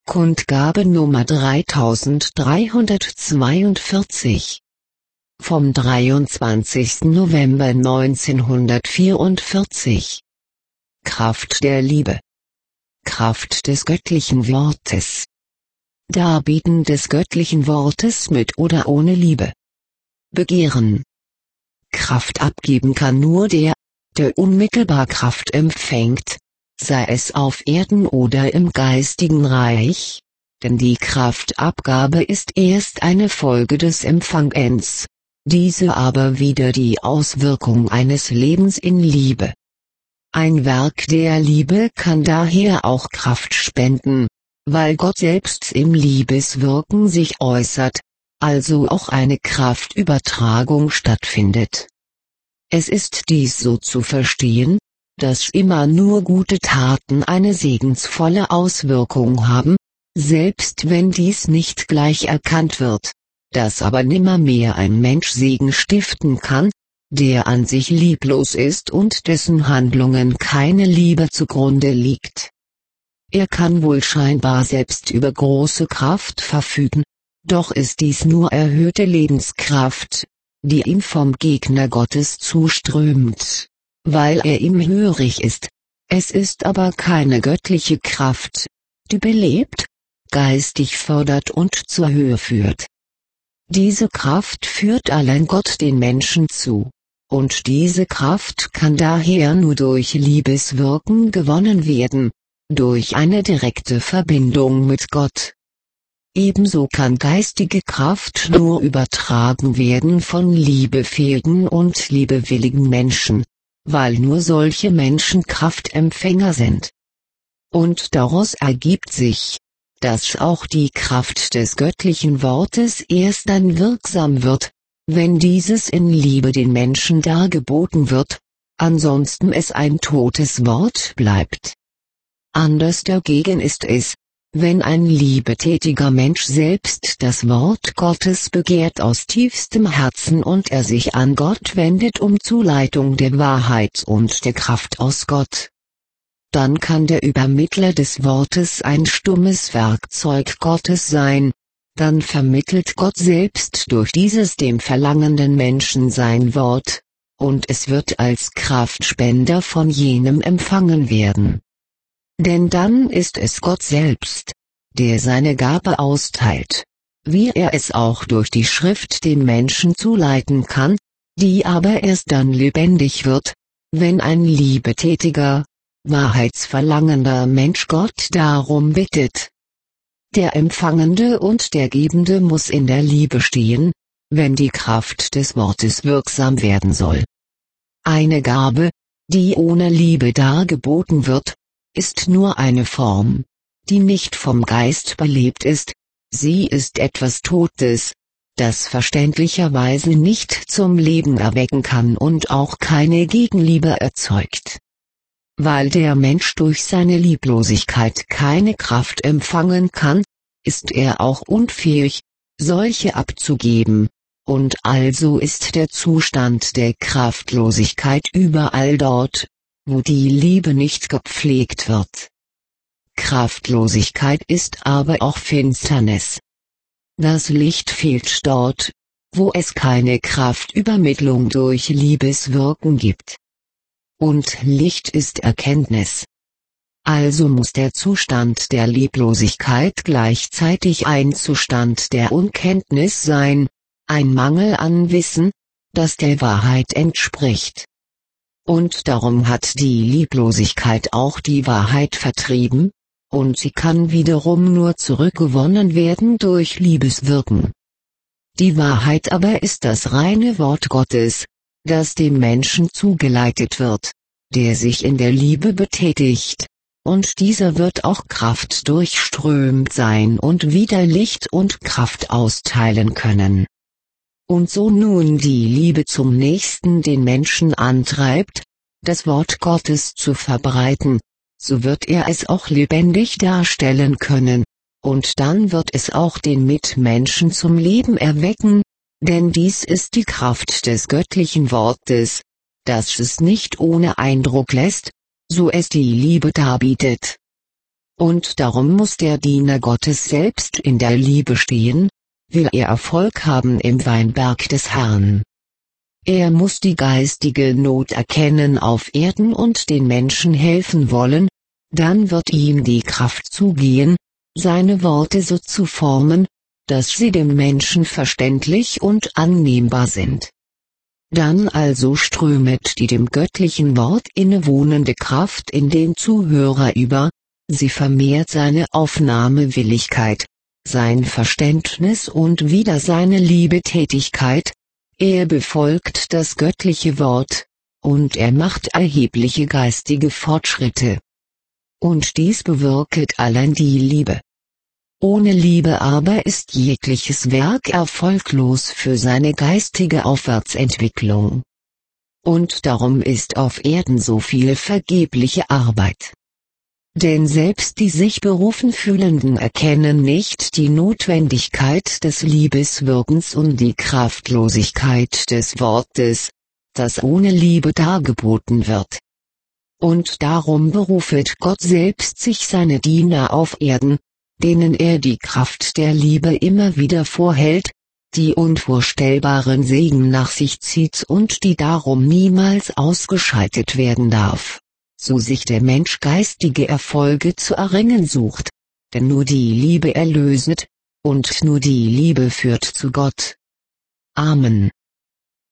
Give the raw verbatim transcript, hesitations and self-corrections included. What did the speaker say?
Kundgabe Nummer dreitausenddreihundertzweiundvierzig. Vom dreiundzwanzigsten November neunzehnhundertvierundvierzig. Kraft der Liebe. Kraft des göttlichen Wortes. Darbieten des göttlichen Wortes mit oder ohne Liebe. Begehren. Kraft abgeben kann nur der, der unmittelbar Kraft empfängt, sei es auf Erden oder im geistigen Reich, denn die Kraftabgabe ist erst eine Folge des Empfangens, diese aber wieder die Auswirkung eines Lebens in Liebe. Ein Werk der Liebe kann daher auch Kraft spenden, weil Gott selbst im Liebeswirken sich äußert, also auch eine Kraftübertragung stattfindet. Es ist dies so zu verstehen, dass immer nur gute Taten eine segensvolle Auswirkung haben, selbst wenn dies nicht gleich erkannt wird, dass aber nimmermehr ein Mensch Segen stiften kann, der an sich lieblos ist und dessen Handlungen keine Liebe zugrunde liegt. Er kann wohl scheinbar selbst über große Kraft verfügen, doch ist dies nur erhöhte Lebenskraft, die ihm vom Gegner Gottes zuströmt, weil er ihm hörig ist. Es ist aber keine göttliche Kraft, die belebt, geistig fördert und zur Höhe führt. Diese Kraft führt allein Gott den Menschen zu, und diese Kraft kann daher nur durch Liebeswirken gewonnen werden, durch eine direkte Verbindung mit Gott. Ebenso kann geistige Kraft nur übertragen werden von liebefähigen und liebewilligen Menschen, weil nur solche Menschen Kraftempfänger sind. Und daraus ergibt sich, dass auch die Kraft des göttlichen Wortes erst dann wirksam wird, wenn dieses in Liebe den Menschen dargeboten wird, ansonsten es ein totes Wort bleibt. Anders dagegen ist es, wenn ein liebetätiger Mensch selbst das Wort Gottes begehrt aus tiefstem Herzen und er sich an Gott wendet um Zuleitung der Wahrheit und der Kraft aus Gott. Dann kann der Übermittler des Wortes ein stummes Werkzeug Gottes sein, dann vermittelt Gott selbst durch dieses dem verlangenden Menschen sein Wort, und es wird als Kraftspender von jenem empfangen werden. Denn dann ist es Gott selbst, der seine Gabe austeilt, wie er es auch durch die Schrift dem Menschen zuleiten kann, die aber erst dann lebendig wird, wenn ein liebetätiger, wahrheitsverlangender Mensch Gott darum bittet. Der Empfangende und der Gebende muss in der Liebe stehen, wenn die Kraft des Wortes wirksam werden soll. Eine Gabe, die ohne Liebe dargeboten wird, ist nur eine Form, die nicht vom Geist belebt ist, sie ist etwas Totes, das verständlicherweise nicht zum Leben erwecken kann und auch keine Gegenliebe erzeugt. Weil der Mensch durch seine Lieblosigkeit keine Kraft empfangen kann, ist er auch unfähig, solche abzugeben, und also ist der Zustand der Kraftlosigkeit überall dort, wo die Liebe nicht gepflegt wird. Kraftlosigkeit ist aber auch Finsternis. Das Licht fehlt dort, wo es keine Kraftübermittlung durch Liebeswirken gibt. Und Licht ist Erkenntnis. Also muss der Zustand der Lieblosigkeit gleichzeitig ein Zustand der Unkenntnis sein, ein Mangel an Wissen, das der Wahrheit entspricht. Und darum hat die Lieblosigkeit auch die Wahrheit vertrieben, und sie kann wiederum nur zurückgewonnen werden durch Liebeswirken. Die Wahrheit aber ist das reine Wort Gottes, das dem Menschen zugeleitet wird, der sich in der Liebe betätigt, und dieser wird auch Kraft durchströmt sein und wieder Licht und Kraft austeilen können. Und so nun die Liebe zum Nächsten den Menschen antreibt, das Wort Gottes zu verbreiten, so wird er es auch lebendig darstellen können, und dann wird es auch den Mitmenschen zum Leben erwecken, denn dies ist die Kraft des göttlichen Wortes, das es nicht ohne Eindruck lässt, so es die Liebe darbietet. Und darum muss der Diener Gottes selbst in der Liebe stehen, will er Erfolg haben im Weinberg des Herrn. Er muss die geistige Not erkennen auf Erden und den Menschen helfen wollen, dann wird ihm die Kraft zugehen, seine Worte so zu formen, dass sie dem Menschen verständlich und annehmbar sind. Dann also strömet die dem göttlichen Wort innewohnende Kraft in den Zuhörer über, sie vermehrt seine Aufnahmewilligkeit, sein Verständnis und wieder seine Liebetätigkeit, er befolgt das göttliche Wort, und er macht erhebliche geistige Fortschritte. Und dies bewirket allein die Liebe. Ohne Liebe aber ist jegliches Werk erfolglos für seine geistige Aufwärtsentwicklung. Und darum ist auf Erden so viel vergebliche Arbeit. Denn selbst die sich berufen Fühlenden erkennen nicht die Notwendigkeit des Liebeswirkens und die Kraftlosigkeit des Wortes, das ohne Liebe dargeboten wird. Und darum berufet Gott selbst sich seine Diener auf Erden, denen er die Kraft der Liebe immer wieder vorhält, die unvorstellbaren Segen nach sich zieht und die darum niemals ausgeschaltet werden darf, so sich der Mensch geistige Erfolge zu erringen sucht, denn nur die Liebe erlöset, und nur die Liebe führt zu Gott. Amen.